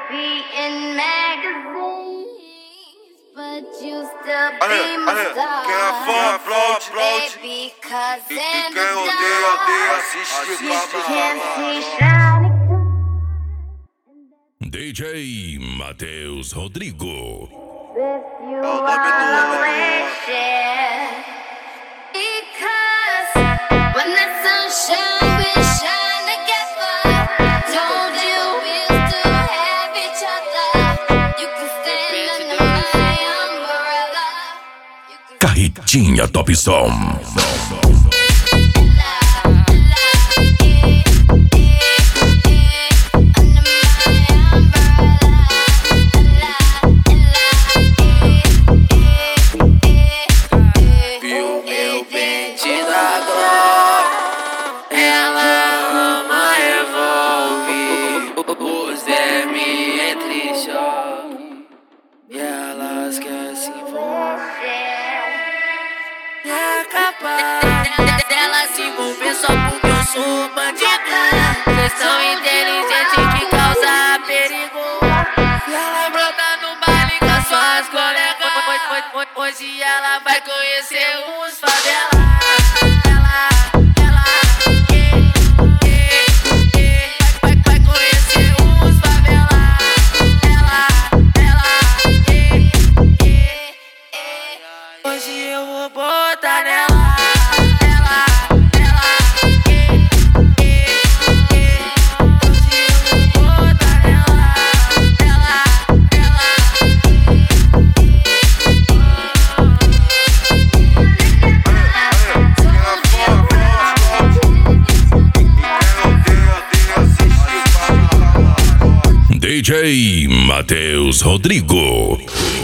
be in magazines, but you still be my star. Quem é fã, aplaude. Baby, 'cause E in quem the odeia, dark, assiste you can't babá. see shining. DJ Matheus Rodrigo. With you É o nome I'll do always share. Because when the sunshine we shine together. Told you we'll still have each other. You can stand under my umbrella. You can Carretinha Top Som. Ela se envolver só porque eu sou bandido. Vocês são inteligentes que causa perigo. E ela brota no baile com as suas colegas. Hoje ela vai conhecer os favelas. Vai conhecer os favelas. Hoje eu vou botar nela. DJ Matheus Rodrigo.